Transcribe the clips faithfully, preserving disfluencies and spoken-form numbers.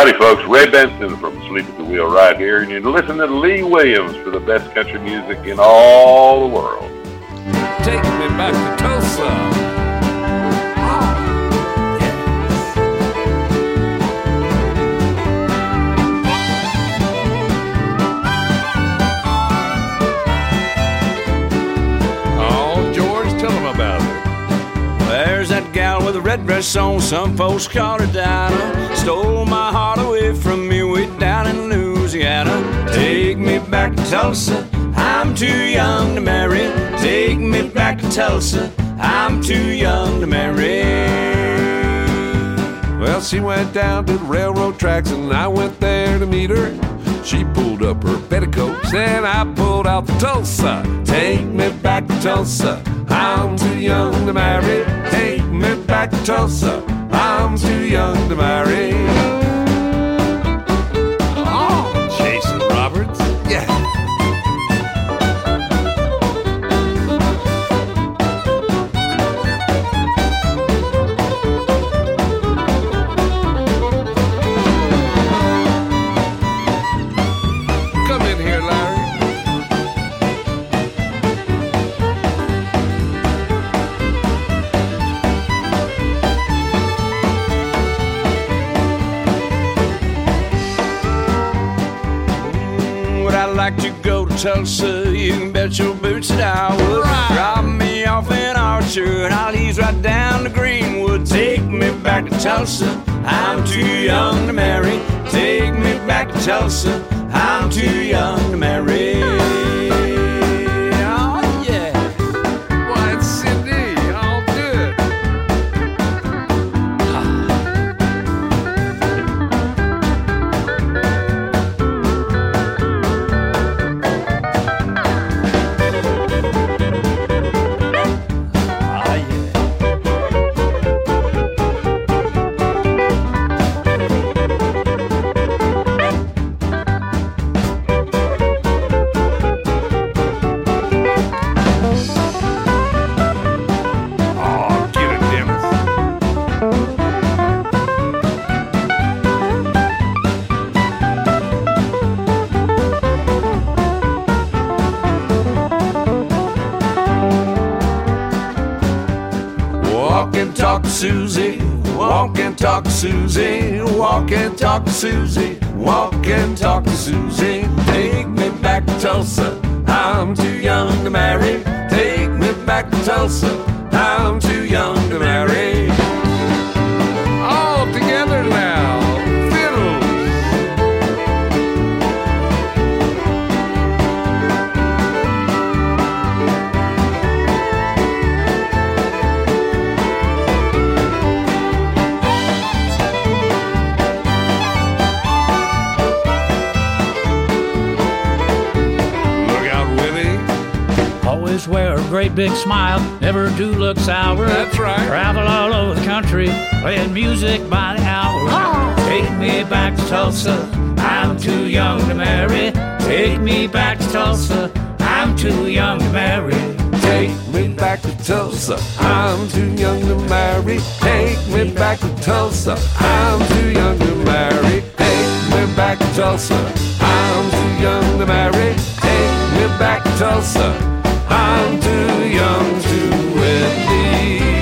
Howdy, folks. Ray Benson from Sleep at the Wheel right here, and you're listening to Lee Williams for the best country music in all the world. Taking me back to Tulsa. With a red dress on, some folks called her Dinah. Stole my heart away from me way down in Louisiana. Take me back to Tulsa, I'm too young to marry. Take me back to Tulsa, I'm too young to marry. Well, she went down to the railroad tracks and I went there to meet her. She pulled up her petticoats and I pulled out the Tulsa. Take me back to Tulsa, I'm too young to marry. Take me back to Tulsa, I'm too young to marry. Oh, Jason Roberts, yeah. Come in here, Larry. Like to go to Tulsa, you can bet your boots that I would. Right. Drop me off in Archer and I'll ease right down to Greenwood. Take me back to Tulsa, I'm too young to marry. Take me back to Tulsa, I'm too young to marry. Oh yeah. Why, it's Cindy, I'll do it. Susie, walk and talk to Susie, walk and talk to Susie, walk and talk to Susie. Take me back to Tulsa, I'm too young to marry. Take me back to Tulsa, I'm too young to marry. All together now, fiddle. Wear a great big smile, never do look sour. That's right. Travel all over the country, playing music by the hour. Oh. Take me back to Tulsa, I'm too young to marry. Take me back to Tulsa, I'm too young to marry. Take me back to Tulsa, I'm too young to marry. Take me back to Tulsa, I'm too young to marry. Take me back to Tulsa, I'm too young to marry. Take me back to Tulsa, I'm too young to wed thee.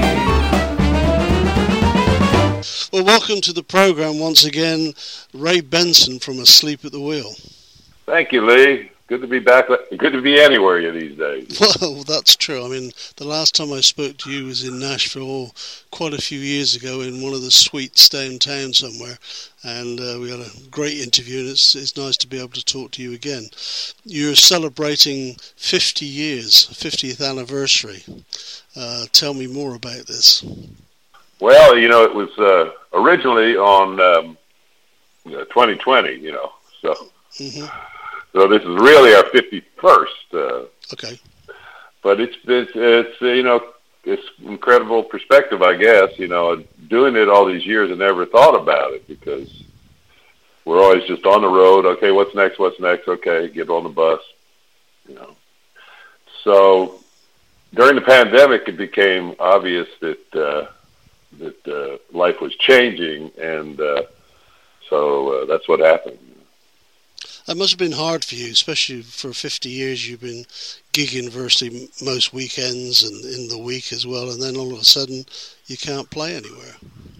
Well, welcome to the program once again, Ray Benson from Asleep at the Wheel. Thank you, Lee. Good to be back. Good to be anywhere these days. Well, that's true. I mean, the last time I spoke to you was in Nashville quite a few years ago in one of the suites downtown somewhere, and uh, we had a great interview, and it's, it's nice to be able to talk to you again. You're celebrating fifty years, fiftieth anniversary. Uh, tell me more about this. Well, you know, it was uh, originally on um, twenty twenty, you know, so... Mm-hmm. So this is really our fifty-first. Uh, okay. But it's, it's, it's uh, you know, it's incredible perspective, I guess. You know, doing it all these years, I never thought about it because we're always just on the road. Okay, what's next? What's next? Okay, get on the bus. You know. So during the pandemic, it became obvious that uh, that uh, life was changing, and uh, so uh, that's what happened. That must have been hard for you, especially for fifty years you've been gigging virtually most weekends and in the week as well, and then all of a sudden you can't play anywhere.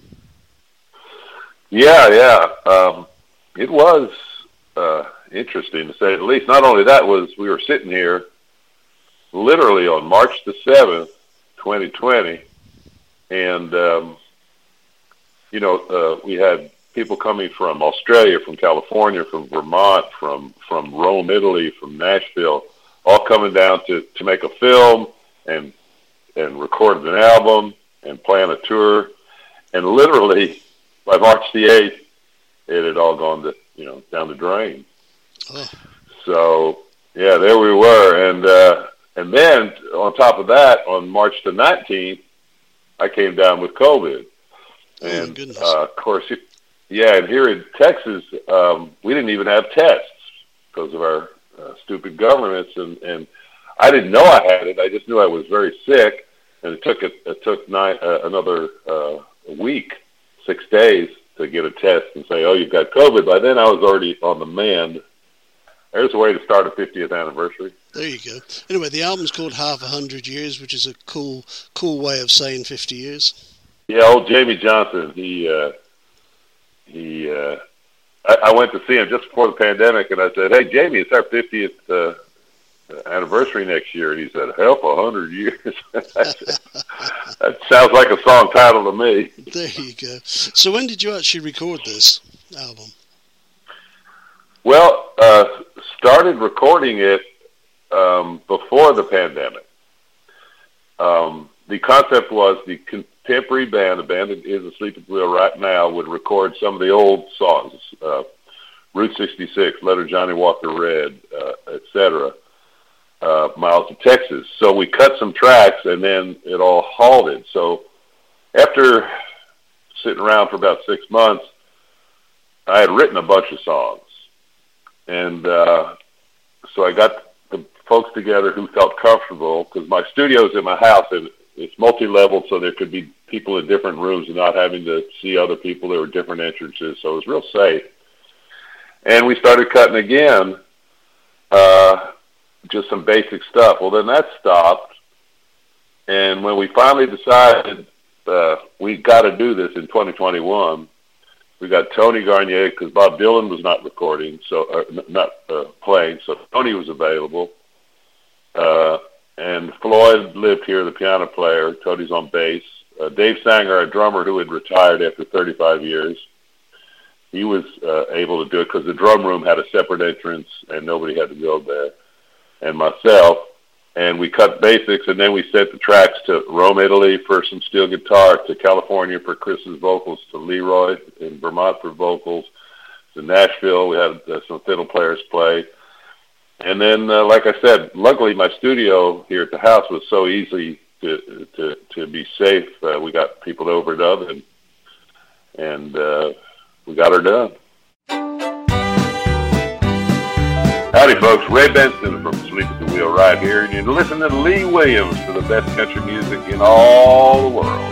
Yeah, yeah. Um, it was uh, interesting, to say the least. Not only that, was we were sitting here literally on March the seventh, twenty twenty, and, um, you know, uh, we had people coming from Australia, from California, from Vermont, from, from Rome, Italy, from Nashville, all coming down to, to make a film and and record an album and plan a tour. And literally, by March the eighth, it had all gone to, you know, down the drain. Oh. So, yeah, there we were. And uh, and then, on top of that, on March the nineteenth, I came down with COVID. Oh, and, my goodness. Uh, of course, yeah, and here in Texas, um, we didn't even have tests because of our uh, stupid governments, and, and I didn't know I had it. I just knew I was very sick, and it took it, it took nine, uh, another uh, week, six days to get a test and say, oh, you've got COVID. By then, I was already on the mend. There's a way to start a fiftieth anniversary. There you go. Anyway, the album's called Half a Hundred Years, which is a cool, cool way of saying fifty years. Yeah, old Jamie Johnson, he... Uh, He, uh, I, I went to see him just before the pandemic, and I said, "Hey, Jamie, it's our fiftieth uh, anniversary next year." And he said, "Help, a hundred years." That sounds like a song title to me. There you go. So, when did you actually record this album? Well, uh, started recording it um, before the pandemic. Um, the concept was the contemporary band, the band that is asleep at the wheel right now, would record some of the old songs, uh, Route sixty-six, Letter Johnny Walker Read, uh, et cetera, uh, Miles to Texas. So we cut some tracks, and then it all halted. So after sitting around for about six months, I had written a bunch of songs. And uh, so I got the folks together who felt comfortable, because my studio's in my house, and it's multi-leveled, so there could be people in different rooms and not having to see other people. There were different entrances, so it was real safe. And we started cutting again, uh, just some basic stuff. Well, then that stopped, and when we finally decided uh, we got to do this in twenty twenty-one, we got Tony Garnier, because Bob Dylan was not recording, so uh, not uh, playing, so Tony was available. Uh, and Floyd lived here, the piano player. Tony's on bass. Uh, Dave Sanger, a drummer who had retired after thirty-five years, he was uh, able to do it because the drum room had a separate entrance and nobody had to go there. And myself, and we cut basics, and then we sent the tracks to Rome, Italy for some steel guitar, to California for Chris's vocals, to Leroy in Vermont for vocals, to Nashville. We had uh, some fiddle players play. And then, uh, like I said, luckily my studio here at the house was so easy to to, to be safe. Uh, we got people to overdub, and, and uh, we got her done. Howdy, folks. Ray Benson from Sleep at the Wheel right here, and you're listening to Lee Williams for the best country music in all the world.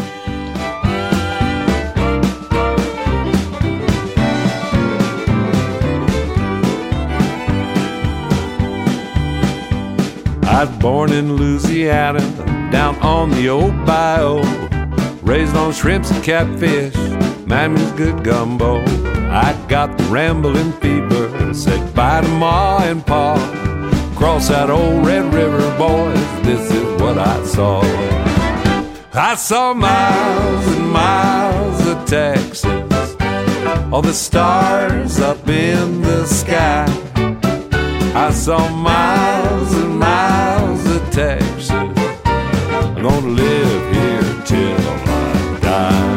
I was born in Louisiana, down on the old bayou, raised on shrimps and catfish, Mammy's good gumbo. I got the rambling fever, said bye to Ma and Pa. Cross that old Red River, boys, this is what I saw. I saw miles and miles of Texas, all the stars up in the sky. I saw miles and miles of Texas, I'm gonna live here till I die.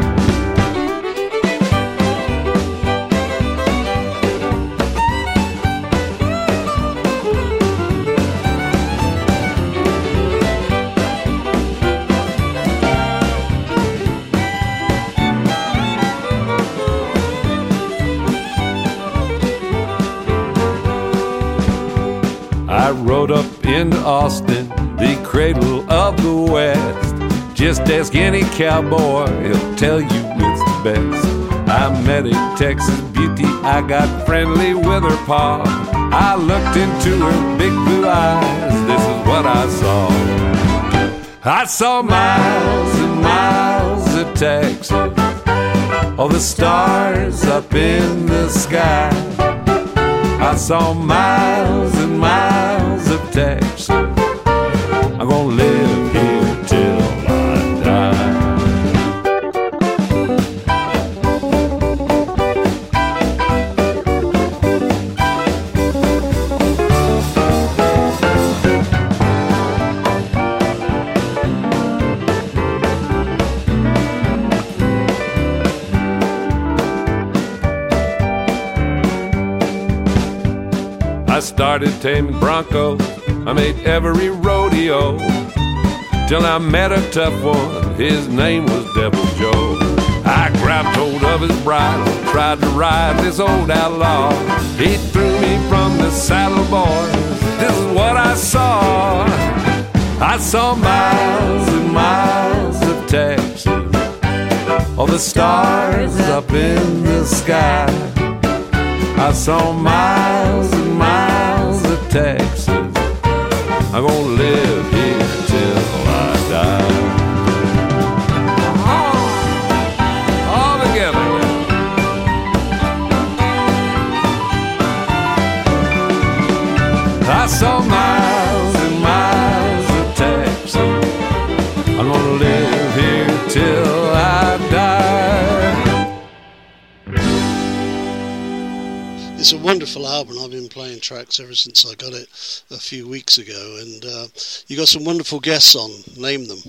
I rode up into Austin, the cradle of the West. Just ask any cowboy, he'll tell you it's the best. I met a Texas beauty, I got friendly with her paw. I looked into her big blue eyes, this is what I saw. I saw miles and miles of Texas, all the stars up in the sky. I saw miles and miles of Texas, I'm gonna live here till I die. I started taming broncos, I made every rodeo, till I met a tough one, his name was Devil Joe. I grabbed hold of his bridle, tried to ride this old outlaw. He threw me from the saddle, boys, this is what I saw. I saw miles and miles of Texas, all the stars up in the sky. I saw miles and miles of Texas, I'm gonna live here till I die. All, all together. I saw miles and miles of Texas, I'm gonna live here till I die. It's a wonderful album. I've been playing tracks ever since I got it a few weeks ago, and uh, you got some wonderful guests on. Name them.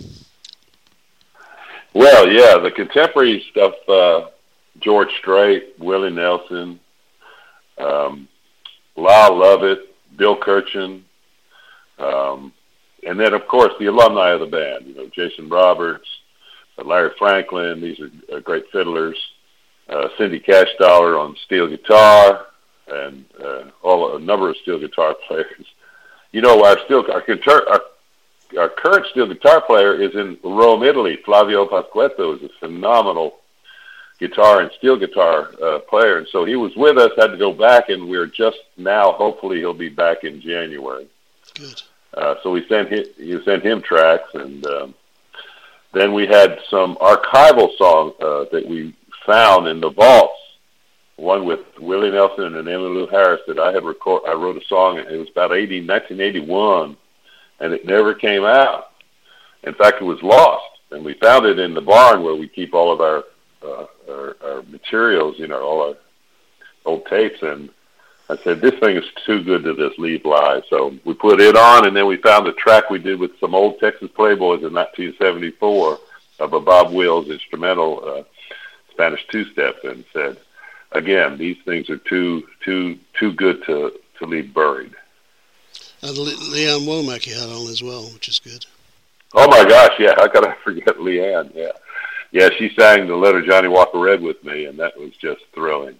Well, yeah, the contemporary stuff, uh, George Strait, Willie Nelson, um, Lyle Lovett, Bill Kirchen, um, and then, of course, the alumni of the band, you know, Jason Roberts, uh, Larry Franklin, these are uh, great fiddlers, uh, Cindy Cashdollar on steel guitar, and uh, all a number of steel guitar players. You know, our steel our, our, our current steel guitar player is in Rome, Italy. Flavio Pasquetto is a phenomenal guitar and steel guitar uh, player, and so he was with us. Had to go back, and we're just now. Hopefully, he'll be back in January. Good. Uh, so we sent him, you sent him tracks, and um, then we had some archival songs uh, that we found in the vaults. One with Willie Nelson and Emmylou Harris that I had record. I wrote a song. It was about nineteen eighty-one, and it never came out. In fact, it was lost, and we found it in the barn where we keep all of our uh, our, our materials. You know, all our old tapes. And I said, this thing is too good to just leave live. So we put it on, and then we found the track we did with some old Texas Playboys in nineteen seventy-four of a Bob Wills instrumental uh, Spanish two-step, and said, again, these things are too too too good to, to leave buried. And Le- Leanne Womack you had on as well, which is good. Oh my gosh, yeah, how could I forget Leanne? Yeah, yeah, she sang the Letter Johnny Walker Read with me, and that was just thrilling.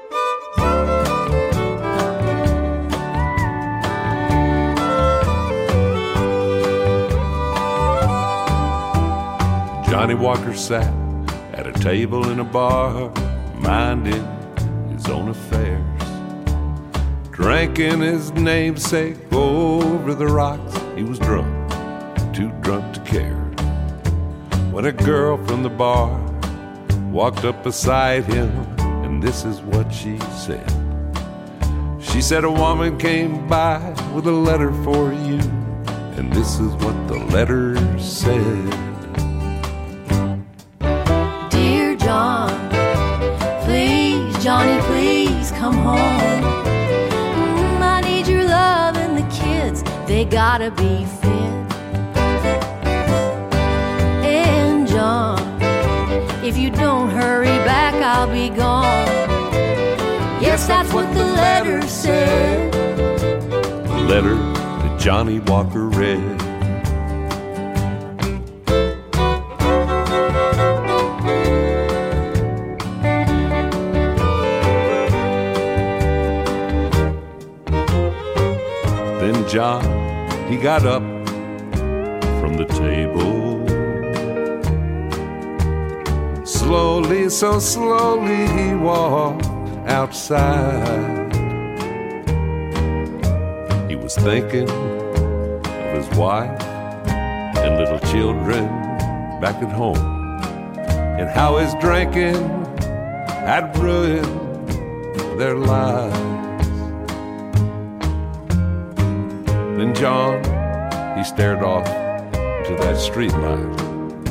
Johnny Walker sat at a table in a bar, minding his own affairs, drinking his namesake over the rocks. He was drunk, too drunk to care, when a girl from the bar walked up beside him, and this is what she said. She said, a woman came by with a letter for you, and this is what the letter said. Dear John, please, Johnny, please come home. Mm, I need your love, and the kids, they gotta be fed. And John, if you don't hurry back, I'll be gone. Yes, that's what the letter said. The letter that Johnny Walker read. Then John, he got up from the table, slowly, so slowly he walked outside. He was thinking of his wife and little children back at home, and how his drinking had ruined their lives. Then John, he stared off to that street light,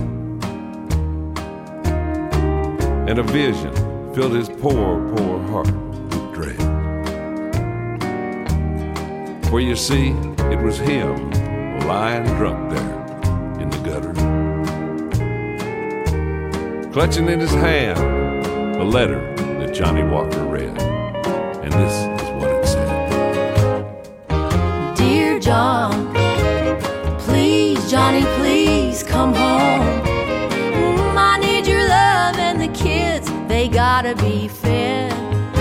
and a vision filled his poor, poor heart with dread. For you see, it was him lying drunk there in the gutter, clutching in his hand a letter that Johnny Walker read. And this is what it said. Dear John, please, Johnny, please come home. Mm, I need your love, and the kids, they gotta be fed.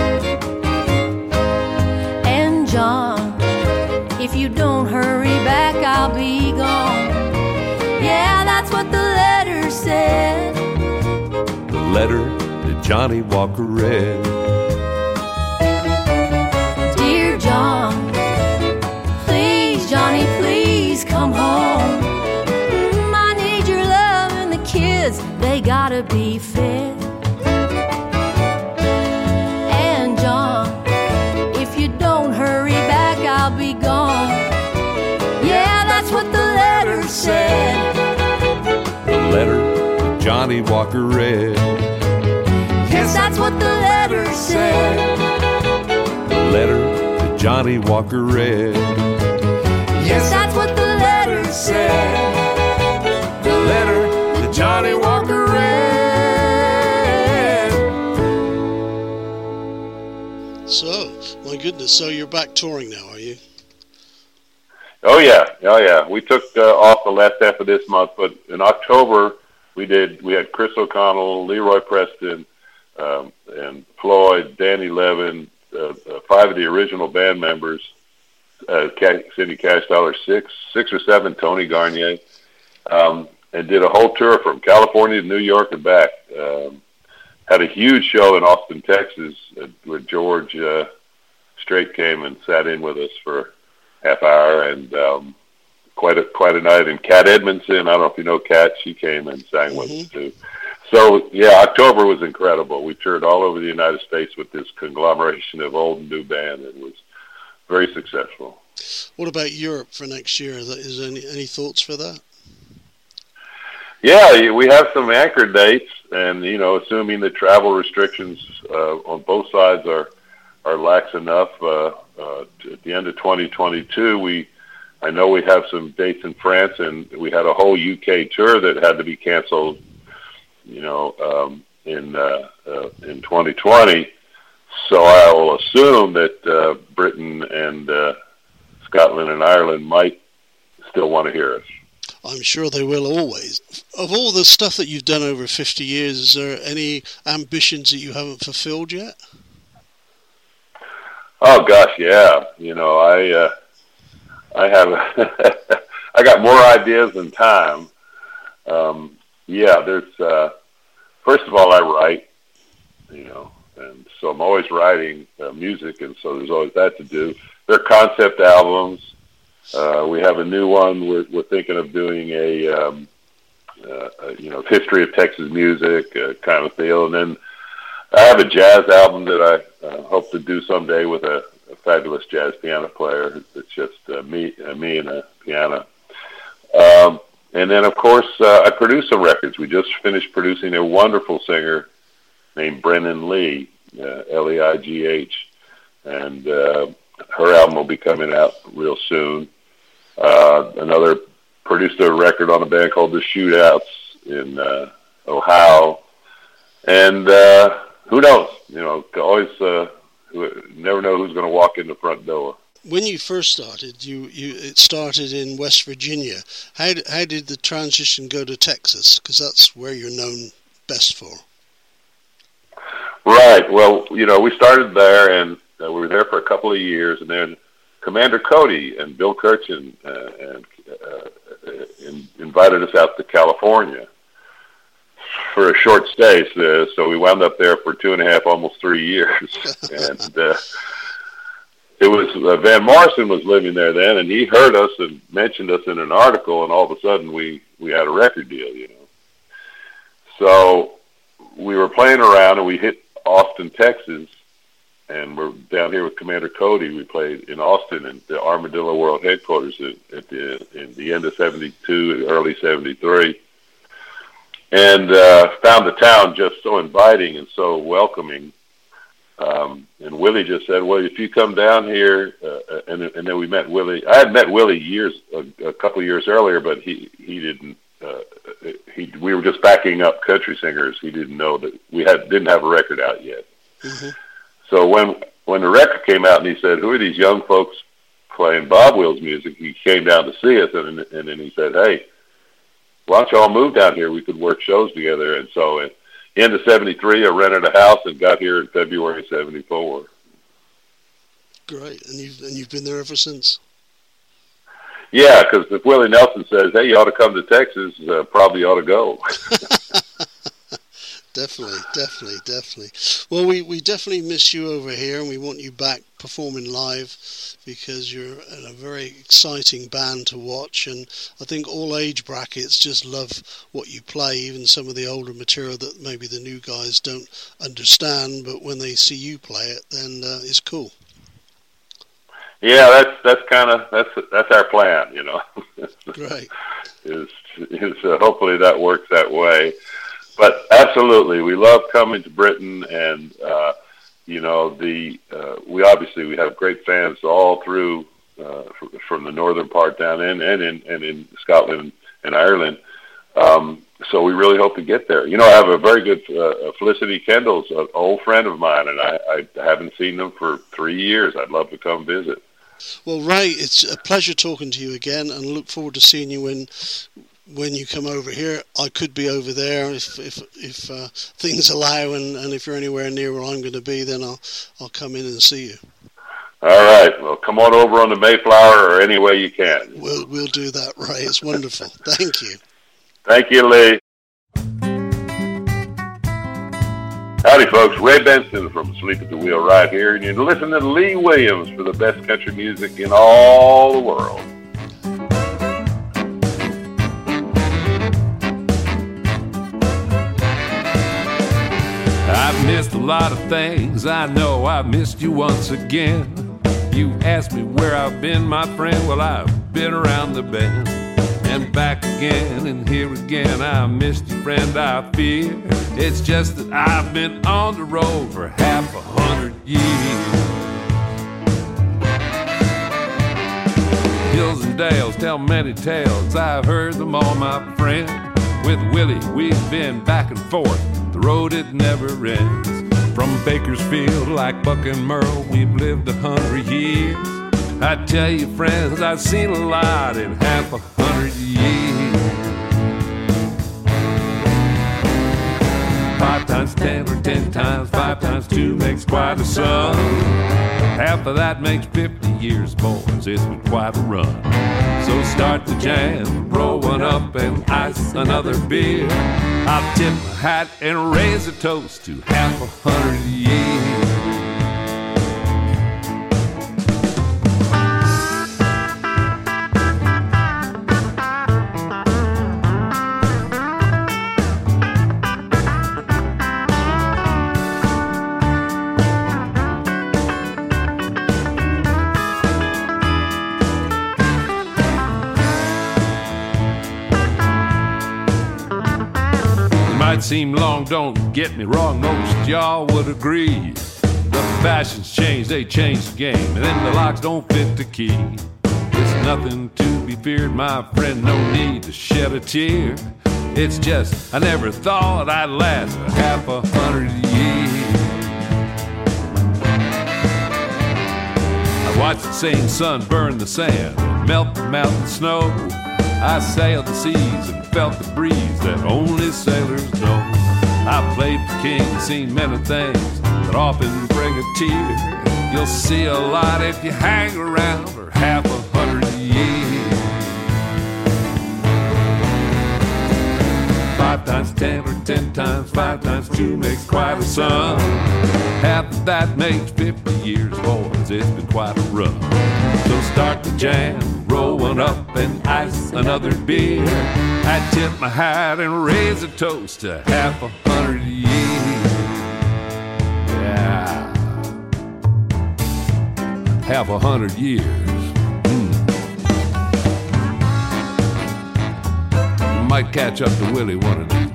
And John, if you don't hurry back, I'll be gone. Yeah, that's what the letter said. The letter that Johnny Walker read. Dear John, please, Johnny, please come home. Mm, I need your love, and the kids, they gotta be fed. And John, if you don't hurry back, I'll be gone. Yeah, that's what the letter said. The letter that Johnny Walker read. Yes, that's what the letter said. The letter that Johnny Walker read. Yes, that's what the letter said. The letter that Johnny Walker read. So, my goodness, so you're back touring now, are you? Oh yeah, oh yeah. We took uh, off the last half of this month, but in October we did. We had Chris O'Connell, Leroy Preston, um, and Floyd, Danny Levin, uh, uh, five of the original band members, uh, Cindy Cash Dollar, six, six or seven, Tony Garnier, um, and did a whole tour from California to New York and back. Um, had a huge show in Austin, Texas, uh, where George uh, Strait came and sat in with us for half hour, and um, quite a quite a night. And Kat Edmondson, I don't know if you know Kat, she came and sang with Mm-hmm. us too. So yeah, October was incredible. We toured all over the United States with this conglomeration of old and new band. It was very successful. What about Europe for next year? Is there any, any thoughts for that? Yeah, we have some anchor dates, and you know, assuming the travel restrictions uh, on both sides are are lax enough. Uh, uh, at the end of twenty twenty-two, we I know we have some dates in France, and we had a whole U K tour that had to be canceled. You know, um, in uh, uh, in twenty twenty. So I will assume that uh, Britain and uh, Scotland and Ireland might still want to hear us. I'm sure they will always. Of all the stuff that you've done over fifty years, is there any ambitions that you haven't fulfilled yet? Oh gosh, yeah. You know, I uh, I have I got more ideas than time. Um, yeah, there's uh, first of all, I write. You know, and so I'm always writing uh, music, and so there's always that to do. They're concept albums. Uh, we have a new one. We're, we're thinking of doing a, um, uh, a, you know, history of Texas music uh, kind of deal. And then I have a jazz album that I uh, hope to do someday with a, a fabulous jazz piano player. It's just uh, me, uh, me and a piano. Um, and then, of course, uh, I produce some records. We just finished producing a wonderful singer named Brennan Lee, uh, L E I G H, and uh, her album will be coming out real soon. Uh, another produced a record on a band called The Shootouts in uh, Ohio, and uh, who knows? You know, always uh, never know who's going to walk in the front door. When you first started, you, you it started in West Virginia. How how did the transition go to Texas? Because that's where you're known best for. Right. Well, you know, we started there, and uh, we were there for a couple of years, and then Commander Cody and Bill Kirchen uh, and, uh, in, invited us out to California. for a short stay. So, so we wound up there for two and a half, almost three years. and uh, it was uh, Van Morrison was living there then, and he heard us and mentioned us in an article, and all of a sudden we, we had a record deal, you know. So we were playing around, and we hit Austin, Texas, and we're down here with Commander Cody. We played in Austin in the Armadillo World Headquarters at, at the in the end of seventy-two, early seventy-three, and uh, found the town just so inviting and so welcoming. Um, and Willie just said, "Well, if you come down here," uh, and, and then we met Willie. I had met Willie years a, a couple years earlier, but he he didn't. Uh, he we were just backing up country singers. He didn't know that we had didn't have a record out yet. Mm-hmm. So when when the record came out and he said, "Who are these young folks playing Bob Wills music?" He came down to see us, and and then he said, "Hey, why don't you all move down here? We could work shows together." And so at the end of seventy-three, I rented a house and got here in February seventy-four. Great, and you've and you've been there ever since. Yeah, because if Willie Nelson says, "Hey, you ought to come to Texas," uh, probably ought to go. Definitely, definitely, definitely. Well, we, we definitely miss you over here, and we want you back performing live because you're in a very exciting band to watch, and I think all age brackets just love what you play, even some of the older material that maybe the new guys don't understand, but when they see you play it, then uh, it's cool. Yeah, that's that's kind of that's that's our plan, you know. Great. is is uh, hopefully that works that way. But absolutely, we love coming to Britain, and uh, you know, the uh, we obviously we have great fans all through uh, from the northern part down in and in and in Scotland and Ireland. Um, so we really hope to get there. You know, I have a very good uh, Felicity Kendall's an old friend of mine, and I, I haven't seen them for three years. I'd love to come visit. Well, Ray, it's a pleasure talking to you again, and look forward to seeing you when. when you come over here. I could be over there if if if uh, things allow, and, and if you're anywhere near where I'm going to be, then I'll I'll come in and see you. All right. Well, come on over on the Mayflower or any way you can. We'll we'll do that, Ray. It's wonderful. Thank you. Thank you, Lee. Howdy, folks. Ray Benson from Sleep at the Wheel right here, and you're listening to Lee Williams for the best country music in all the world. I've missed a lot of things. I know I missed you once again. You asked me where I've been, my friend. Well, I've been around the bend and back again and here again. I missed you, friend, I fear. It's just that I've been on the road for half a hundred years. Hills and dales tell many tales. I've heard them all, my friend. With Willie, we've been back and forth. The road, it never ends. From Bakersfield, like Buck and Merle, we've lived a hundred years. I tell you, friends, I've seen a lot in half a hundred years. Five times ten or ten times five times two makes quite a sum. Half of that makes fifty years, boys. It's been quite a run. So start the jam, roll one up and ice another beer. I'll tip my hat and raise a toast to half a hundred years. Might seem long, don't get me wrong, most y'all would agree. The fashions change, they change the game, and then the locks don't fit the key. It's nothing to be feared, my friend, no need to shed a tear. It's just, I never thought I'd last a half a hundred years. I watched the same sun burn the sand, melt the mountain snow. I sailed the seas and felt the breeze that only sailors know. I played the king and seen many things that often bring a tear. You'll see a lot if you hang around for half a hundred years. Five times times ten or ten times five times two makes quite a sum. Half of that makes fifty years, boys, it's been quite a run. So start the jam, roll one up and ice another beer. I tip my hat and raise a toast to half a hundred years. Yeah, half a hundred years. Mm. Might catch up to Willie one of these.